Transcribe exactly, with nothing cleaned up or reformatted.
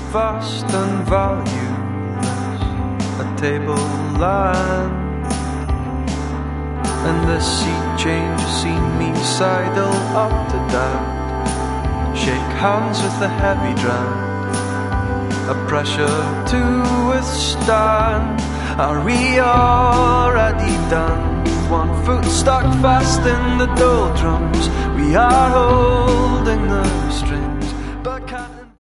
vast and valueless, a tableland. And the sea change has seen me sidle up to dad, shake hands with the heavy drag, a pressure to withstand. Are we already done? One foot stuck fast in the doldrums, we are holding the string.